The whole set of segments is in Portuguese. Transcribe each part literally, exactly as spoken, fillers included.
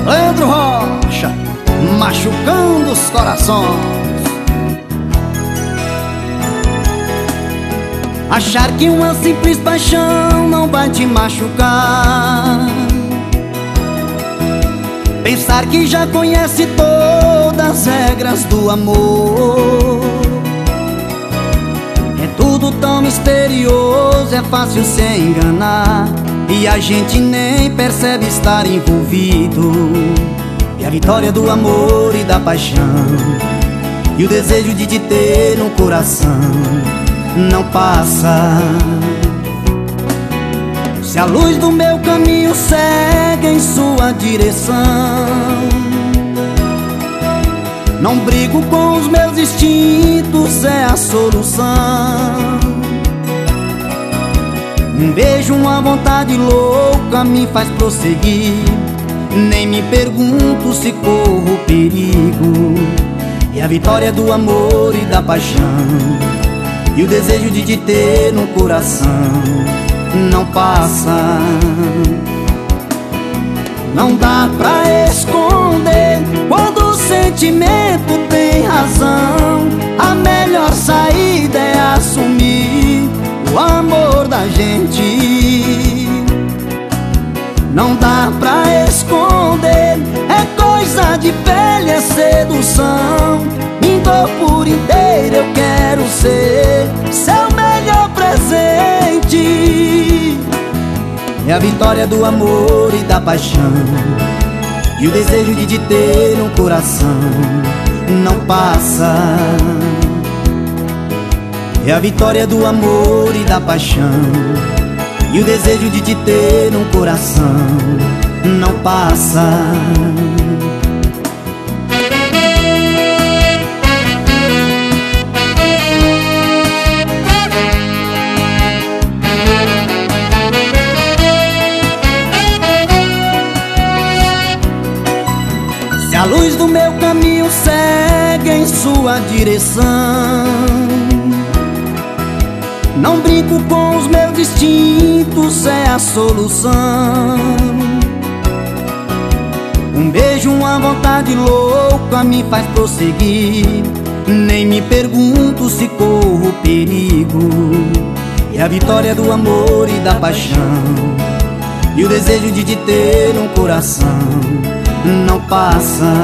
Leandro Rocha, machucando os corações. Achar que uma simples paixão não vai te machucar, pensar que já conhece todas as regras do amor. É tudo tão misterioso, é fácil se enganar, e a gente nem percebe estar envolvido. E a vitória do amor e da paixão, e o desejo de te ter no coração não passa. Se a luz do meu caminho segue em sua direção, não brigo com os meus instintos, é a solução. Um beijo, uma vontade louca me faz prosseguir, nem me pergunto se corro perigo. E a vitória do amor e da paixão, e o desejo de te ter no coração não passa. Não dá pra esconder quando o sentimento tem razão. A melhor saída é assumir o amor da gente. Não dá pra esconder, é coisa de pele, é sedução. Me dou por inteiro, eu quero ser seu melhor presente. É a vitória do amor e da paixão, e o desejo de te ter no coração não passa. É a vitória do amor e da paixão, e o desejo de te ter no coração não passa. Se a luz do meu caminho segue em sua direção, não brinco com os meus instintos, é a solução. Um beijo, uma vontade louca me faz prosseguir, nem me pergunto se corro perigo. E a vitória do amor e da paixão, e o desejo de te ter no coração não passa.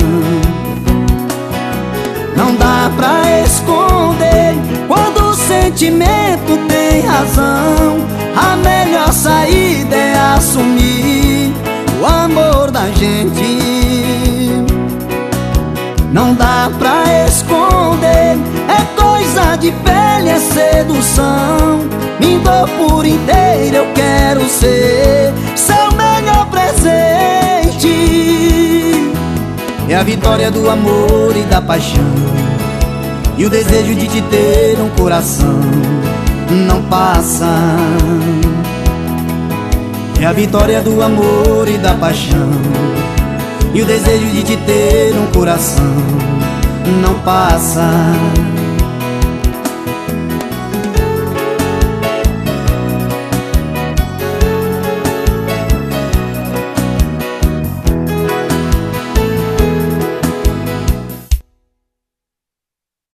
Não dá pra esconder quando o sentimento tem razão. A melhor saída é assumir o amor da gente. Não dá pra esconder, é coisa de pele, é sedução. Me dou por inteiro, eu quero ser seu melhor presente. É a vitória do amor e da paixão, e o desejo de te ter no coração não passa. É a vitória do amor e da paixão, e o desejo de te ter no coração não passa.